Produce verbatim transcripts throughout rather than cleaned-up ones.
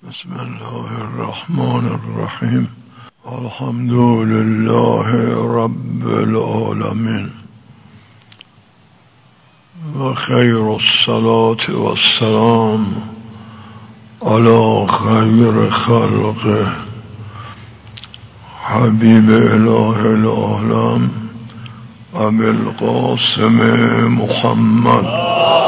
بسم الله الرحمن الرحیم الحمد لله رب العالمین و خیر الصلاة و السلام علی خیر خلقه حبیب اله العالم ابی القاسم محمد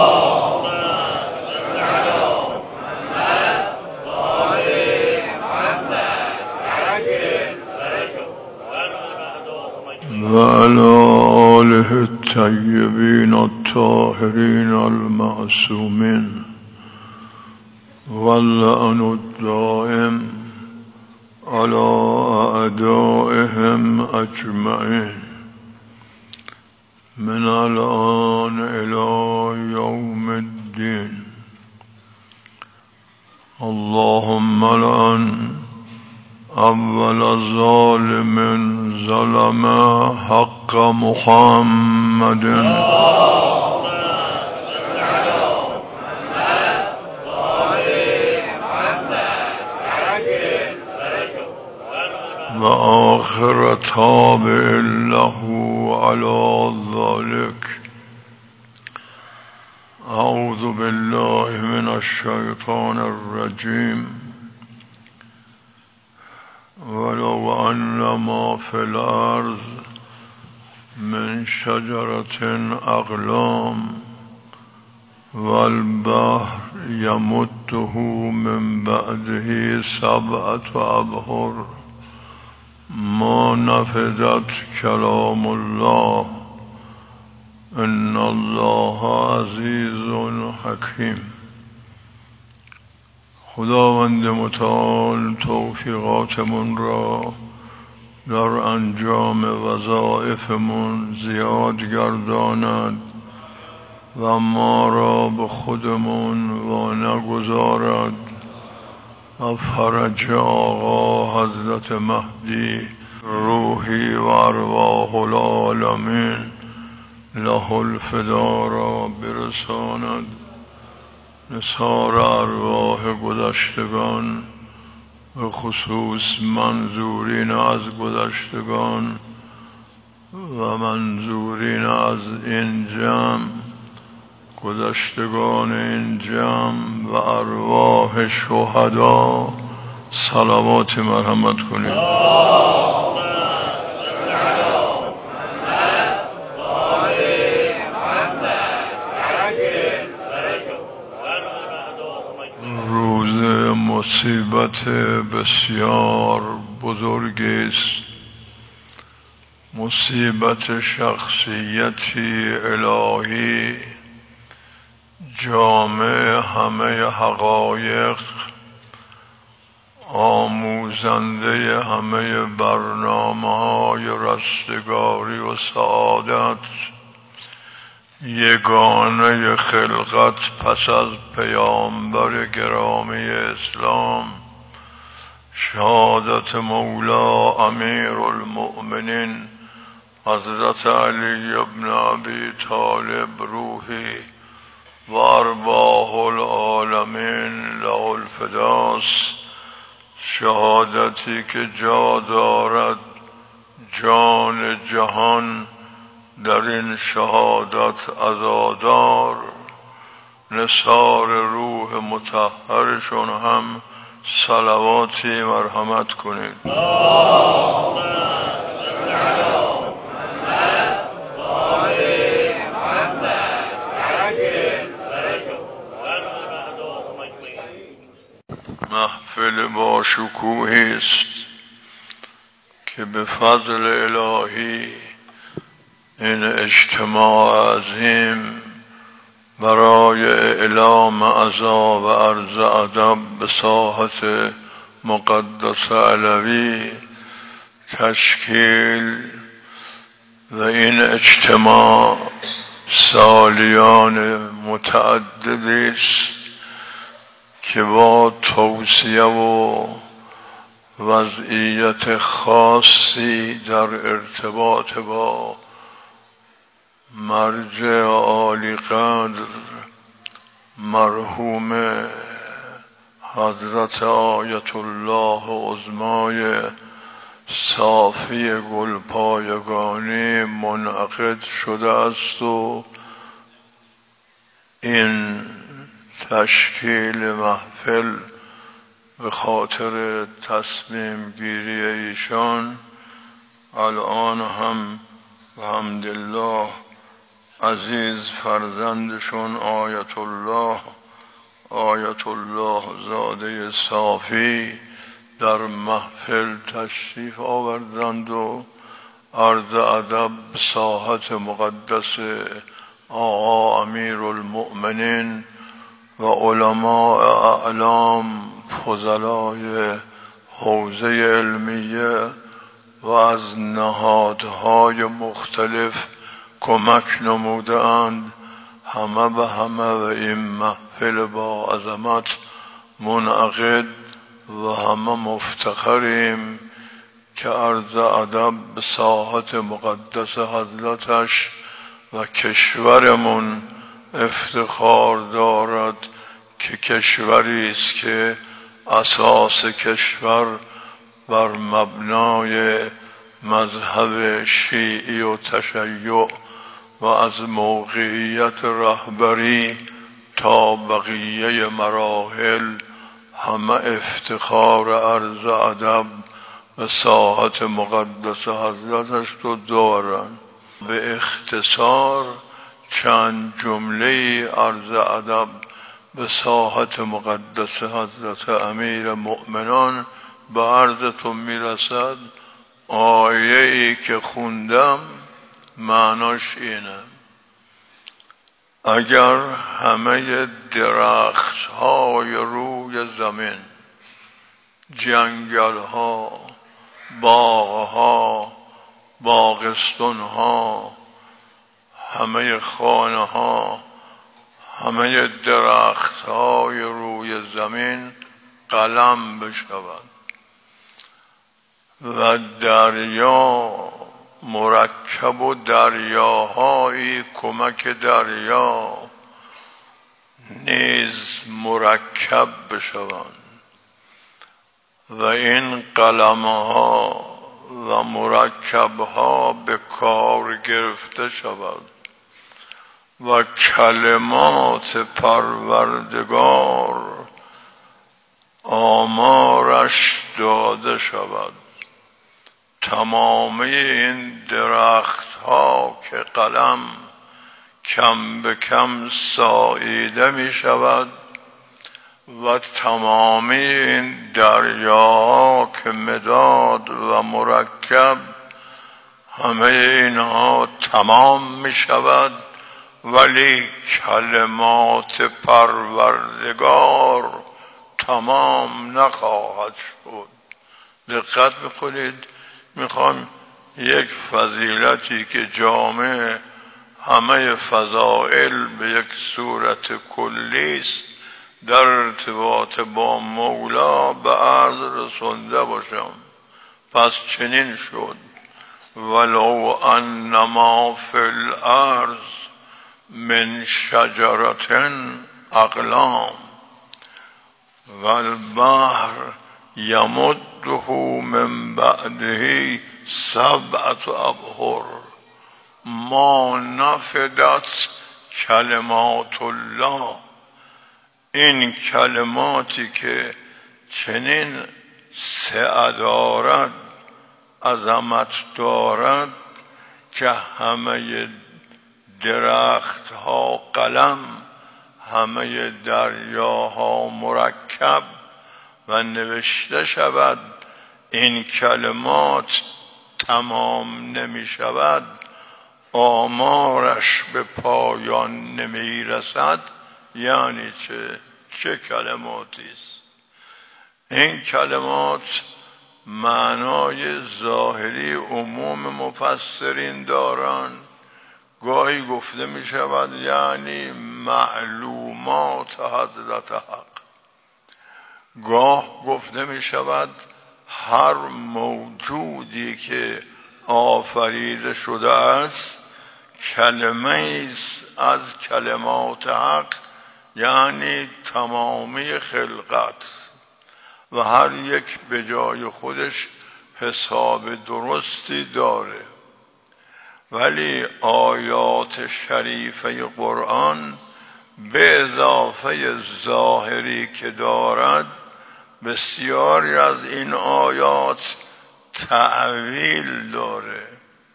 و علی آله الطیبین الطاهرین المعصومین واللعن الدائم علی اعدائهم اجمعین من الان الی یوم الدین. اللهم لعن اول ظالم ظلم حق محمد و آخر تابع له علی ذلك. اعوذ بالله من الشیطان الرجیم. ولو أن ما في الأرض من شجرة أقلام والبحر يمده من بعده سبعة أبحر ما نفدت كلام الله إن الله عزيز حكيم. خداوند متعال توفیقاتمون را در انجام وظایفمون زیاد گرداند و ما را به خودمون و نگذارد و فرج آقا حضرت مهدی روحی و ارواح العالمین له الفدا را برساند. نثار ارواح گذشتگان به خصوص منظورین از گذشتگان و منظورین از این جمع، گذشتگان این جمع و ارواح شهدا صلوات مرحمت کنید. مصیبت بسیار بزرگی است، مصیبت شخصیتی الهی جامع همه حقایق، آموزنده همه برنامه‌های رستگاری و سعادت، یگانه خلقت پس از پیامبر گرامی اسلام، شهادت مولا امیر المؤمنین حضرت علی ابن ابی طالب روحی و ارواح العالمین له الفداست. شهادتی که جا دارد جان جهان در این شهادت عزادار. نثار روح مطهرشون هم صلواتی مرحمت کنید. محفل با شکوهی است که به فضل الهی این اجتماع عظیم برای اعلام عزا و عرض ادب به ساحت مقدس علوی تشکیل و این اجتماع سالیان متعددی است که با توصیه و وضعیت خاصی در ارتباط با مرجع عالی قدر مرحوم حضرت آیت الله عظمای صافی گلپایگانی منعقد شده است و این تشکیل محفل به خاطر تصمیم گیری ایشان الان هم الحمدلله عزیز فرزندشون آیت الله آیت الله زاده صافی در محفل تشریف آوردند و عرض ادب به ساحت مقدس آقا امیر المؤمنین و علماء اعلام فضلای حوزه علمیه و از نهادهای مختلف کمک نموده اند همه به همه و این محفل با عظمت منعقد و همه مفتخریم که عرض ادب به ساحت مقدس حضرتش و کشورمون افتخار دارد که کشوری است که اساس کشور بر مبنای مذهب شیعی و تشیع و از موقعیت رهبری تا بقیه مراحل همه افتخار عرض ادب و ساحت مقدس حضرتش رو دارن. به اختصار چند جمله عرض ادب به ساحت مقدس حضرت امیر مؤمنان به عرضتون میرسد. آیه ای که خوندم معناش اینه: اگر همه درخت های روی زمین، جنگل ها، باغ ها، باغستون ها، همه خانه ها، همه درخت های روی زمین قلم بشود و دریا مرکب و دریاهایی کمک دریا نیز مرکب بشوند و این قلمها و مرکبها به کار گرفته شود و کلمات پروردگار آمارش داده شود، تمام این درخت ها که قلم کم به کم ساییده می شود و تمام این دریاها که مداد و مرکب همه اینها تمام می شود، ولی کلمات پروردگار تمام نخواهد شد. دقت میکنید، میخوام یک فضیلتی که جامع همه فضائل به یک صورت کلی است در ارتباط با مولا به عرض رسونده باشم. پس چنین شد: ولو انما فی الارض من شجرة اقلام والبحر یمده من بعده سبعة ابحر ما نفدت کلمات الله. این کلماتی که چنین سعه دارد، عظمت دارد، که همه درخت ها قلم، همه دریاها مرکب و نوشته شود، این کلمات تمام نمی شود، آمارش به پایان نمی رسد. یعنی چه؟ چه کلماتی است؟ این کلمات معنای ظاهری عموم مفسرین دارند. گاهی گفته می شود یعنی معلومات حضرت حق، گاه گفته می شود هر موجودی که آفریده شده است کلمه است از کلمات حق، یعنی تمامی خلقت. و هر یک به جای خودش حساب درستی داره، ولی آیات شریفه قرآن به اضافه ظاهری که دارد، بسیاری از این آیات تأویل داره،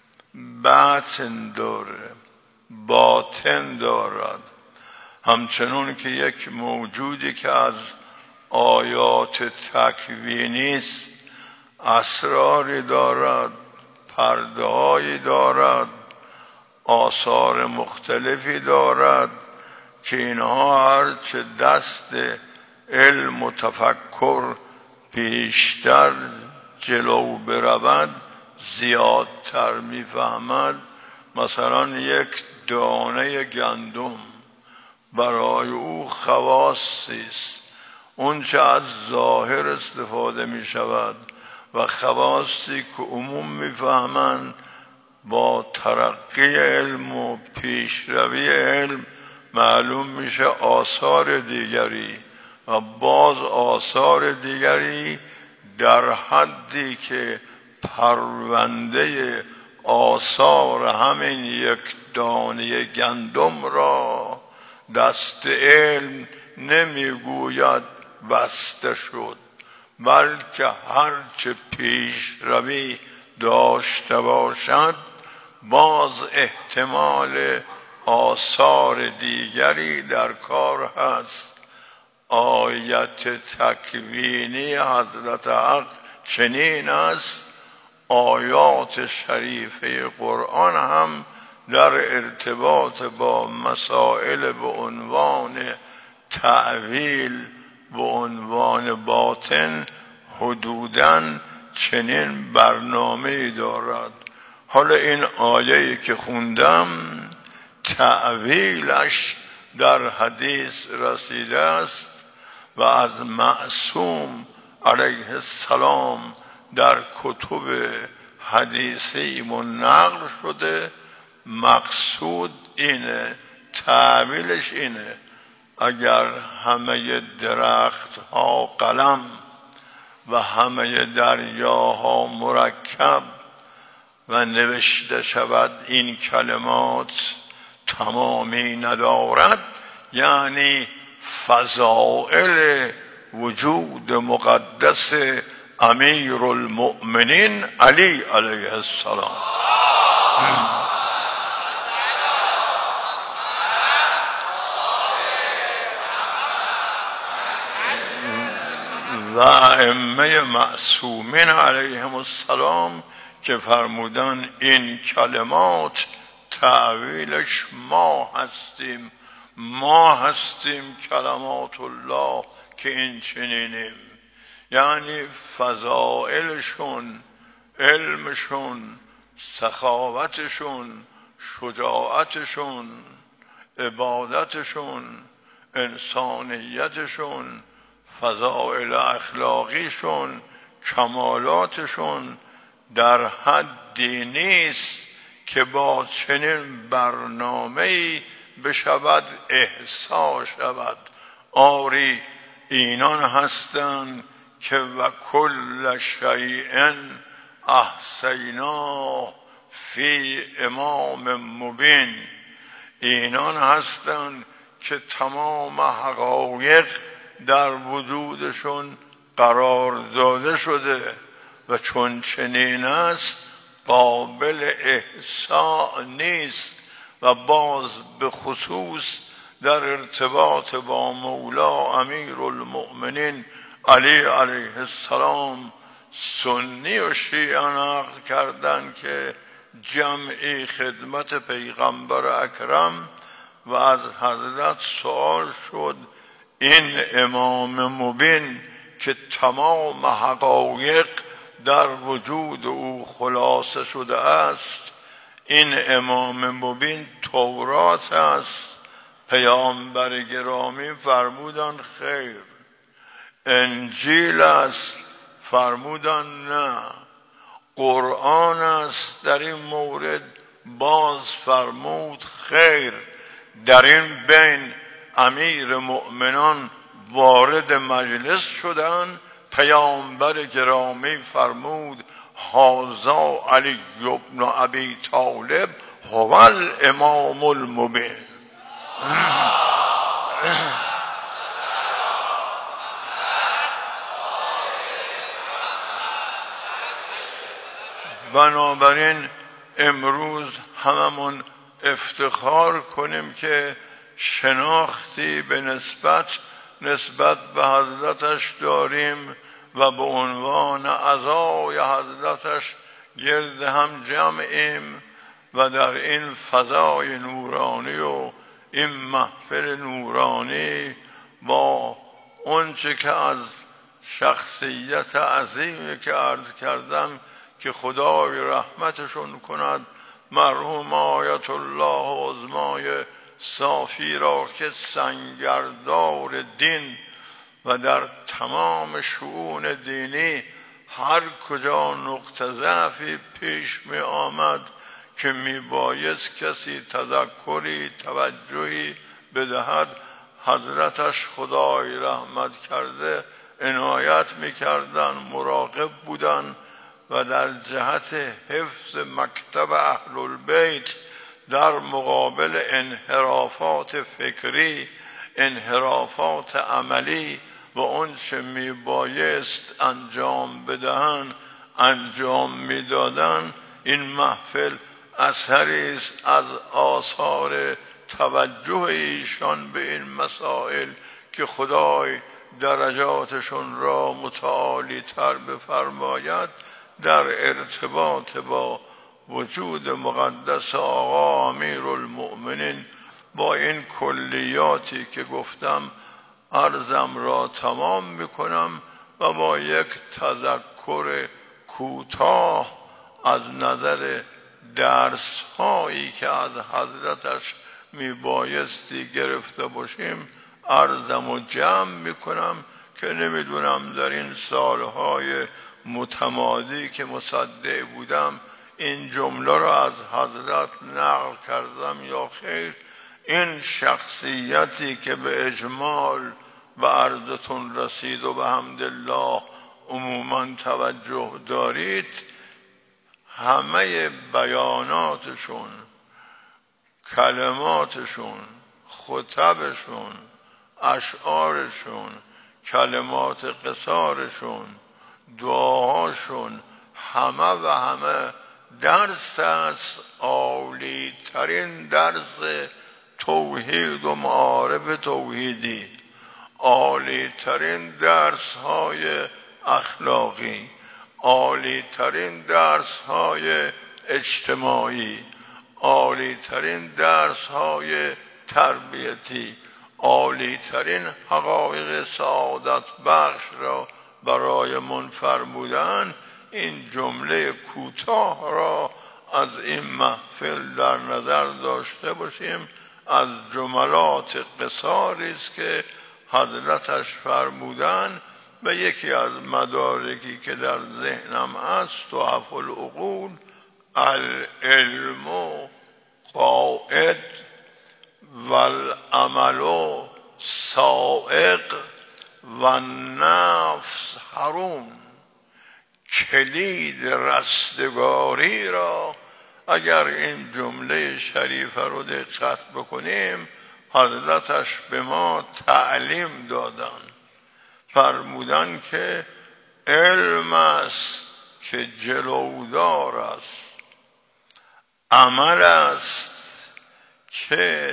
باطن داره، باطن دارد. همچنون که یک موجودی که از آیات تکوینی است اسراری دارد، پرده‌هایی دارد، آثار مختلفی دارد که اینها هرچه دست علم و تفکر بیشتر جلو برود زیادتر میفهمد. مثلا یک دانه گندم برای او خواصی است، اون چه از ظاهر استفاده می شود و خواصی که عموم میفهمند با ترقی علم و پیشروی علم معلوم میشه آثار دیگری و باز آثار دیگری در حدی که پرونده آثار همین یک دانه گندم را دست علم نمیگوید بسته شد، بلکه هرچه پیشروی داشته باشد باز احتمال آثار دیگری در کار هست. آیت تکوینی حضرت حق چنین است، آیات شریفه قرآن هم در ارتباط با مسائل به عنوان تأویل، به عنوان باطن، حدوداً چنین برنامه‌ای دارد. حالا این آیه‌ای که خوندم تأویلش در حدیث رسیده است و از معصوم علیه السلام در کتب حدیثی نقل شده. مقصود اینه، تأویلش اینه، اگر همه درخت ها قلم و همه دریاها مرکب و نوشته شود این کلمات تمامی ندارد، یعنی فضائل وجود مقدس امیر المؤمنین علی علیه السلام و ائمه معصومین علیهم السلام که فرمودن این کلمات تأویلش ما هستیم، ما هستیم کلمات الله که این چنینیم. یعنی فضائلشون، علمشون، سخاوتشون، شجاعتشون، عبادتشون، انسانیتشون، فضائل اخلاقیشون، کمالاتشون در حدی نیست که با چنین برنامه‌ای بشود احصا شود. آری اینان هستند که و کل شیء احصیناه فی امام مبین، اینان هستند که تمام حقایق در وجودشون قرار داده شده و چون چنین است قابل احصاء نیست. و باز به خصوص در ارتباط با مولا امیر المؤمنین علی علیه السلام سنی و شیعه نقل کردن که جمعی خدمت پیغمبر اکرم و از حضرت سوال شد این امام مبین که تمام حقایق در وجود او خلاصه شده است، این امام مبین تورات است؟ پیامبر گرامی فرمودن خیر. انجیل است؟ فرمودن نه. قرآن است؟ در این مورد باز فرمود خیر. در این بین امیر مؤمنان وارد مجلس شدن پیامبر گرامی فرمود هذا علی بن ابی طالب هو الامام المبین. بنابراین امروز هممون افتخار کنیم که شناختی به نسبت نسبت به حضرتش داریم و به عنوان اعضای حضرتش گرد هم جمعیم و در این فضای نورانی و این محفل نورانی با اونچه که از شخصیت عظیمی که عرض کردم که خدای رحمتشون کند، مرحوم آیت الله عظمای صافی را که سنگردار دین و در تمام شؤون دینی هر کجا نقطه ضعفی پیش می آمد که می بایست کسی تذکری توجهی بدهد، حضرتش خدای رحمت کرده عنایت می کردن، مراقب بودن و در جهت حفظ مکتب اهل البیت در مقابل انحرافات فکری، انحرافات عملی و اون چه می بایست انجام بدهن انجام می دادن. این محفل اثری است از آثار توجه ایشان به این مسائل که خدای درجاتشون را متعالی تر بفرماید در ارتباط با وجود مقدس آقا امیرالمؤمنین. با این کلیاتی که گفتم عرضم را تمام میکنم و با یک تذکر کوتاه از نظر درس هایی که از حضرتش میبایستی گرفته باشیم عرضم و جمع میکنم که نمیدونم در این سالهای متمادی که مصدع بودم این جمله را از حضرت نقل کردم یا خیر. این شخصیتی که به اجمال به عرضتون رسید و به حمدالله عموما توجه دارید، همه بیاناتشون، کلماتشون، خطبشون، اشعارشون، کلمات قصارشون، دعاهاشون، همه و همه درس است، عالی ترین درس توحید و معارف توحیدی، عالی ترین درس های اخلاقی، عالی ترین درس های اجتماعی، عالی ترین درس های تربیتی، عالی ترین حقایق سعادت بخش را برای من فرمودن. این جمله کوتاه را از این محفل در نظر داشته باشیم، از جملات قصاری است که حضرتش فرمودن و یکی از مدارکی که در ذهنم است تحف العقول العلم قائد والعمل سائق و النفس حرون. کلید رستگاری را اگر این جمله شریفه رو دقت بکنیم حضرتش به ما تعلیم دادن، فرمودن که علم است که جلودار است، عمل است که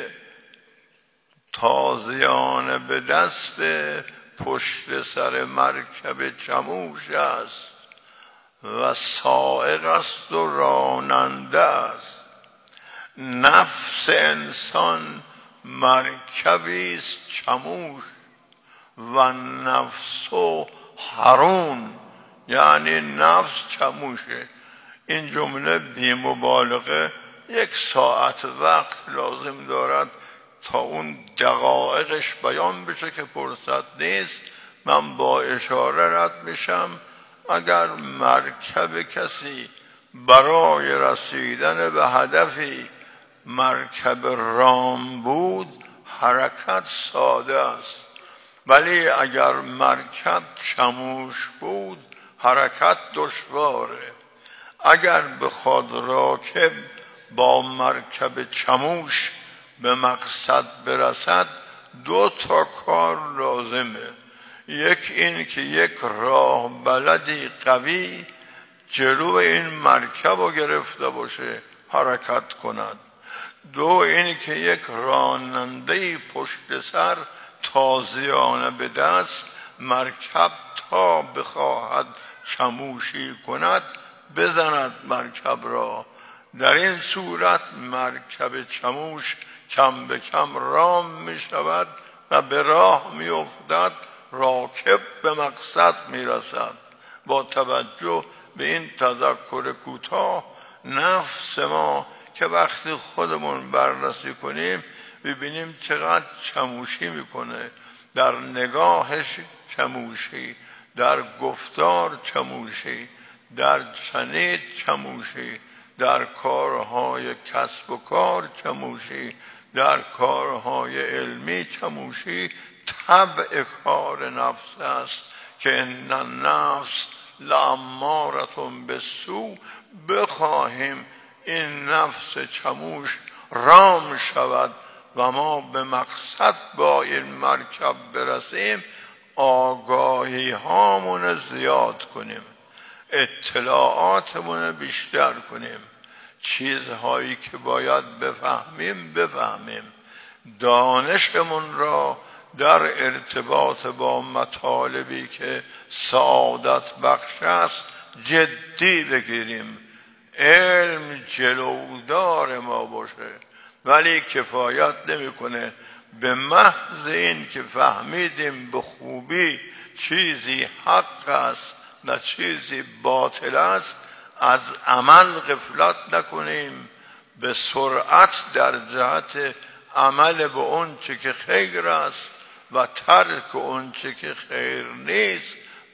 تازیانه به دست پشت سر مرکب چموش است و سائق است و راننده است. نفس انسان مرکبی است چموش و نفس و حرون، یعنی نفس چموشه. این جمله بی مبالغه یک ساعت وقت لازم دارد تا اون دقایقش بیان بشه که فرصت نیست. من با اشاره رد میشم. اگر مرکب کسی برای رسیدن به هدفی مرکب رام بود حرکت ساده است، ولی اگر مرکب چموش بود حرکت دشواره. اگر بخواد راکب با مرکب چموش به مقصد برسد دو تا کار لازمه. یک این که یک راه بلدی قوی جلو این مرکب رو گرفته باشه حرکت کند. دو این که یک راننده پشت سر تازیانه به دست مرکب تا بخواهد چموشی کند بزند مرکب را. در این صورت مرکب چموش کم به کم رام می شود و به راه می افتد، راکب به مقصد می رسد. با توجه به این تذکر کوتاه نفس ما که وقتی خودمون بررسی کنیم ببینیم چقدر چموشی میکنه، در نگاهش چموشی، در گفتار چموشی، در شنید چموشی، در کارهای کسب و کار چموشی، در کارهای علمی چموشی. طبع کار نفس است که ان النفس لاماره بالسوء. بخواهیم این نفس چموش رام شود و ما به مقصد با این مرکب برسیم، آگاهی هامون زیاد کنیم، اطلاعاتمون بیشتر کنیم، چیزهایی که باید بفهمیم بفهمیم، دانشمون را در ارتباط با مطالبی که سعادت بخش است جدی بگیریم. علم جلودار ما باشه، ولی کفایت نمیکنه به محض این که فهمیدیم به خوبی چیزی حق است و چیزی باطل است از عمل غفلت نکنیم، به سرعت در جهت عمل به اون چه که خیر است و ترک اون چه که خیر نیست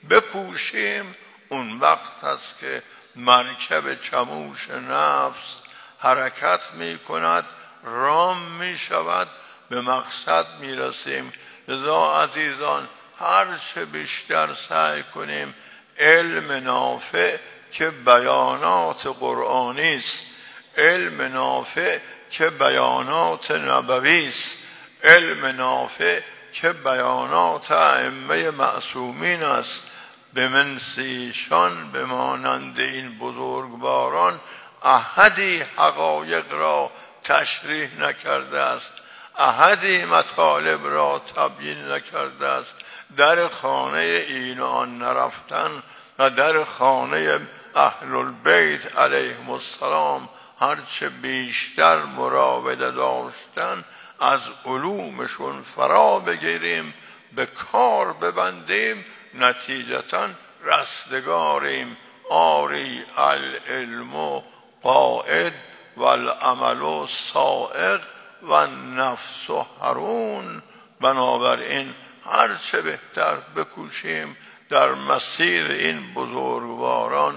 بکوشیم. اون وقت است که مرکب چموش نفس حرکت می کند، رام می شود، به مقصد می رسیم. لذا عزیزان هر چه بیشتر سعی کنیم علم نافع که بیانات قرآنی است، علم نافع که بیانات نبوی است، علم نافع که بیانات ائمه معصومین است، به منسیشان به مانند این بزرگواران احدی حقایق را تشریح نکرده است، احدی مطالب را تبیین نکرده است. در خانه این و آن نرفتن و در خانه اهل البیت علیهم السلام هرچه بیشتر مراوده داشتن از علومشون فرا بگیریم، به کار ببندیم، نتیجتا رستگاریم. آری العلم قائد و العمل سائق و نفس هرون. بنابراین هرچه بهتر بکوشیم در مسیر این بزرگواران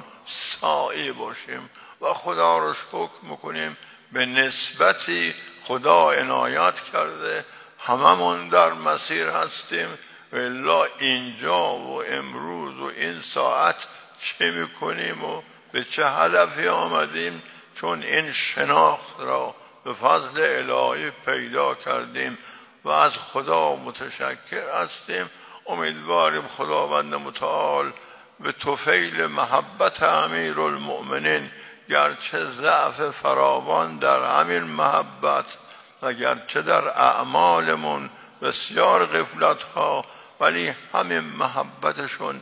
سعی باشیم و خدا را شکر میکنیم به نسبتی خدا عنایت کرده هممون در مسیر هستیم. الا اینجا و امروز و این ساعت چه میکنیم و به چه هدفی آمدیم؟ چون این شناخت را به فضل الهی پیدا کردیم و از خدا متشکر هستیم. امیدواریم خداوند متعال به طفیل محبت امیر المؤمنین، گرچه ضعف فراوان در همین محبت و گرچه در اعمالمون بسیار غفلت ها، ولی همین محبتشون،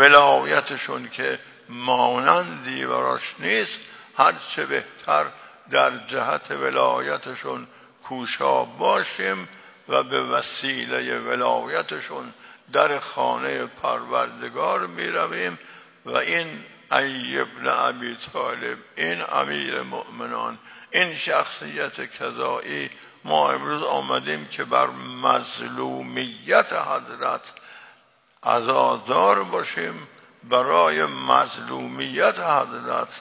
ولایتشون که مانندی براش نیست، هرچه بهتر در جهت ولایتشون کوشا باشیم و به وسیله ولایتشون در خانه پروردگار می رویم. و این علی ابن ابی طالب، این امیر مؤمنان، این شخصیت کذایی، ما امروز آمدیم که بر مظلومیت حضرت عزادار باشیم، برای مظلومیت حضرت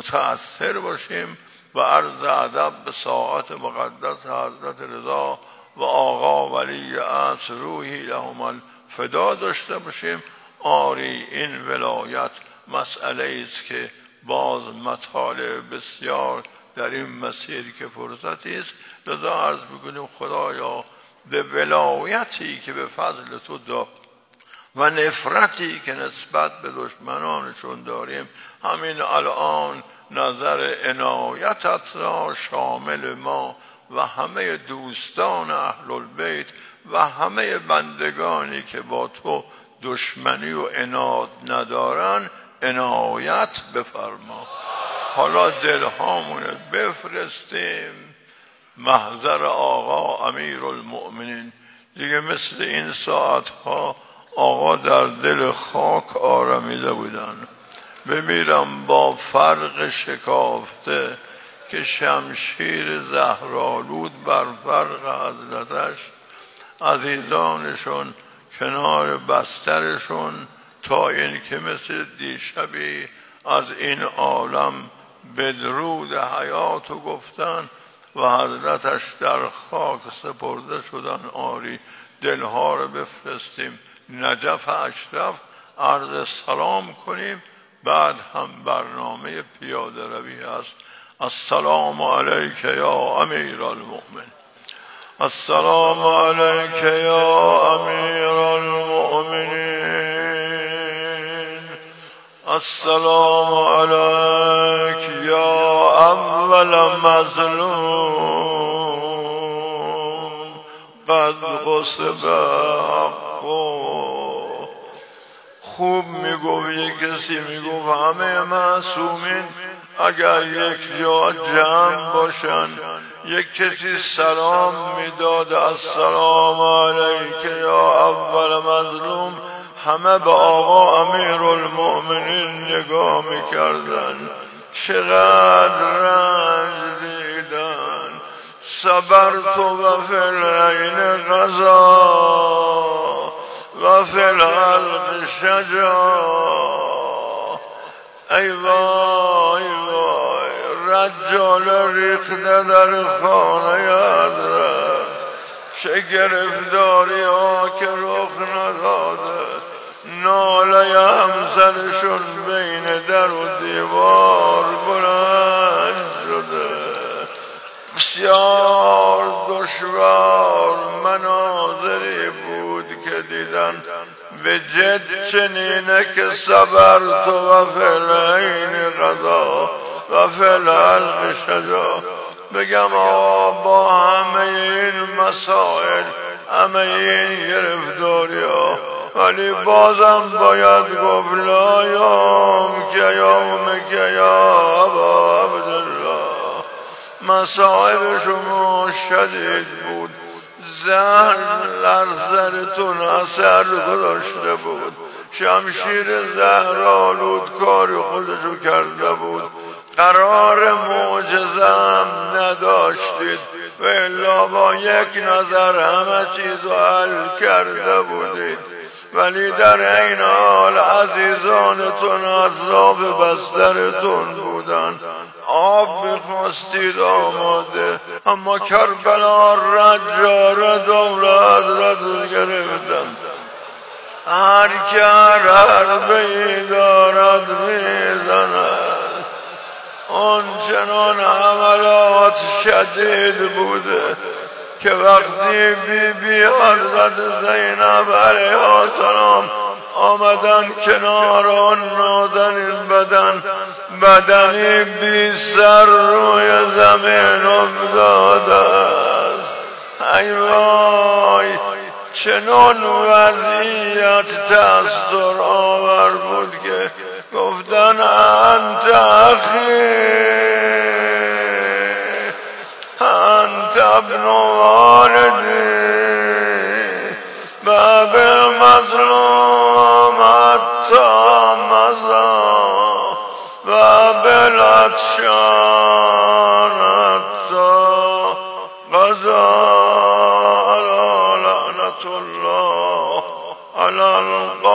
متأثر باشیم و عرض ادب به ساعت مقدس حضرت رضا و آقا ولی عصر روحی لهم الفدا داشته باشیم. آری این ولایت مسئله است که باز مطالب بسیار در این مسیر که فرصتی است، لذا عرض بکنیم خدایا به ولایتی که به فضل تو داد و نفرتی که نسبت به دشمنانشون داریم، همین الان نظر عنایتت را شامل ما و همه دوستان اهل البیت و همه بندگانی که با تو دشمنی و عناد ندارن عنایت بفرما. حالا دلهامون بفرستیم محضر آقا امیر المؤمنین. دیگه مثل این ساعتها آقا در دل خاک آرمیده بودن. بمیرم با فرق شکافته که شمشیر زهرآلود بر فرق حضرتش، عزیزانشون کنار بسترشون، تا این که مثل دیشبی از این عالم بدرود حیاتو گفتن و حضرتش در خاک سپرده شدن. آری دلها رو بفرستیم نجف اشرف عرض سلام کنیم، بعد هم برنامه پیاده روی است. السلام علیک یا امیر المؤمن. السلام علیک یا امیر المؤمنین. السلام علیک یا اول مظلوم قد غصب حقه. خوب میگفت یک کسی میگفت همه معصومین اگر یک جا جمع باشن یک کسی سلام میداد السلام علیک یا اول مظلوم، همه به آقا امیر المؤمنین نگاه میکردن. چقدر رنج دیدن. صبرت و فی العین غذا و فی الحلق شجا. ای وای وای رجال ریخته در خانه حضرت، چه گرفتاری ها که رخ نداده. ناله همسرشون بین در و دیوار بلند شده. بسیار دشوار مناظری بود که دیدن. به جد چنینه که صبر تو و فی العین غذا و فی الحلق شجا. بگم آقا با همه این مسائل، همه این گرفتاری ها، ولی بازم باید گفت لا یوم که یوم که یا ابا عبدالله. مصائب شما شدید بود. زهر لرزرتون اثر گذاشته بود. شمشیر زهرآلود کار خودشو کرده بود. قرار معجزم نداشتید و الا با یک نظر همه چیزو حل کرده بودید. ولی در این حال عزیزانتون اطراف بسترتون بودن. آب میخواستید آماده، اما کربلا رجار دور حضرت رو گرفتن. هر که هر حربه‌ای دارد میزند. آن چنان حملات شدید بوده که وقتی بی بی حضرت زینب علیه السلام آمدن کنار آن نازنین بدن، بدنی بی سر روی زمین افتاده است. ای وای چنان وضعیت تأثیر آور بود که گفتن انت اخی انت ابن والدی باب المظلوم حتی مضا باب العطشان حتی غزا. لعنت الله علی